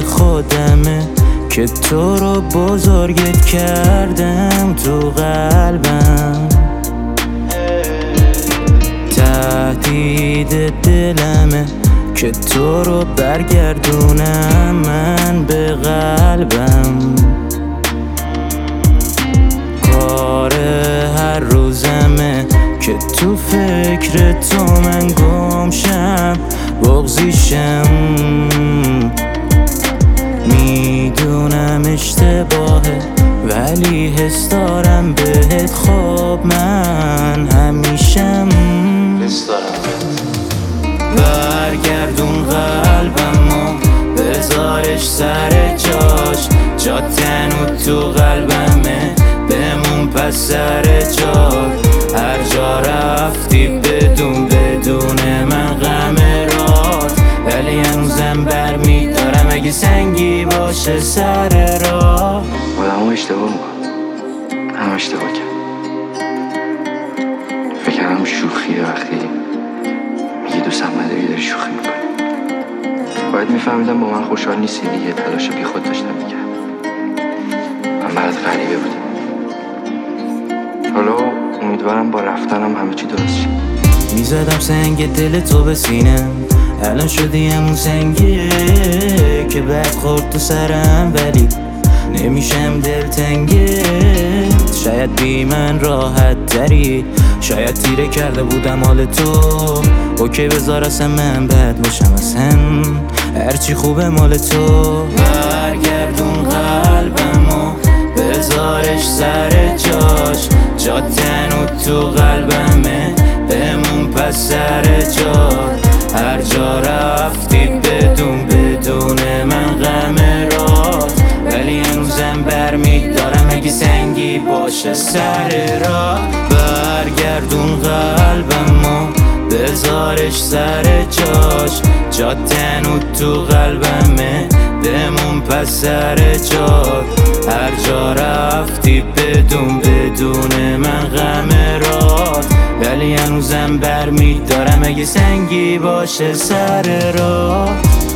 خودمه که تو رو بزرگت کردم تو قلبم. تهدید دلمه که تو رو برگردونم من به قلبم. کار هر روزمه که تو فکر تو من گمشم بغضیشم. میدونم اشتباهه ولی حس دارم بهت، خب من همیشم. برگردون قلبمو بذارش سر جاش، جا تنو تو قلبمه بمون پس سر جات. هر جا رفتی بدون من غم رات، ولی هنوزم برمیدارم اگه سنگی باشه سر راه. آدمو اشتباه میکنم، هم اشتباه کرد. فکر کردم شوخیه وقتی میگه دوستم نداری داری شوخی میکنی. باید میفهمیدم با من خوشحال نیستی دیگه، تلاش بی خود داشتم میکرد. من برات غریبه بودم. حالا امیدوارم با رفتنم همه چی درست شه. میزدم سنگ دل تو به سینم، الان شدی همون سنگه که بعد خورد تو سرم، ولی نمیشم دلتنگه. شاید بی من راحت تری، شاید تیره کرده بودم حال تو. اوکی بذار اصلا من بد باشم، اصلا هرچی خوبه مال تو. برگردون قلبمو بذارش سر جاش، جا تنو تو قلبمه بمون پس سر جات. هر جا رفتی بدون من غم رات، ولی هنوزم برمیدارم اگه سنگی باشه سر راه. برگردون قلبمو بذارش سر جاش، جا تنو تو قلبمه بمون پس سر جات. هر جا رفتی بدون من غم رات، ولی هنوزم برمیدارم اگه سنگی باشه سر راه.